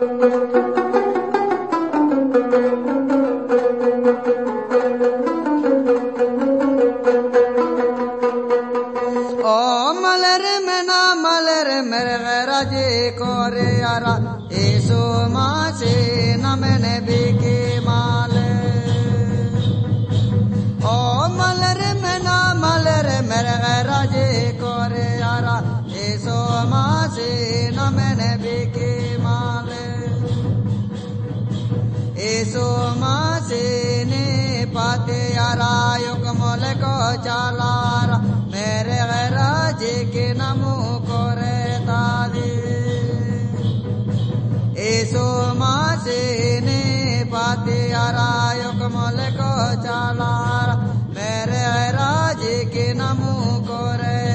राजे कोरे यारा ऐसो मासे नमन बिके माले ओ मलर मना मलर मेरे राजे कोरे यारा ऐसो मासे नमन बिके माले ऐसो मासे ने पाते यारा युग मोल को चालारा मेरे राजे के नमो कोरे ऐसो मासे ने पाते यारा युग मोल को चालारा मेरे राजे के नमो कोरे